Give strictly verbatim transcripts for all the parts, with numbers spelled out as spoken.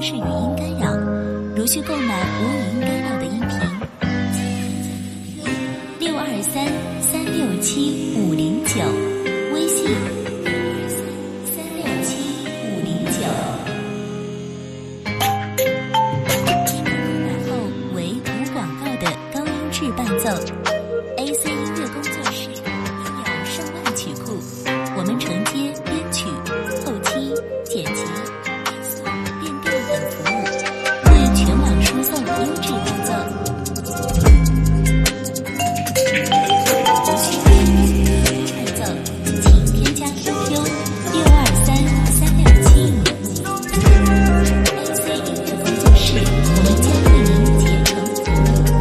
是语音干扰，如需购买无语音干扰的音频，六二三三六七五零九，微信六二三三六七五零九。音频购买后为无广告的高音质伴奏。A C 音乐工作室拥有上万曲库，我们承接编曲、后期、剪辑、变速、变调等服务，为全网输送优质伴奏。如需伴奏，请添加 Q Q 六二三三六七五零九。A C 音乐工作室，我们将为您竭诚服务。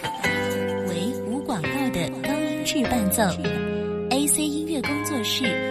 伴奏 A C 音乐工作室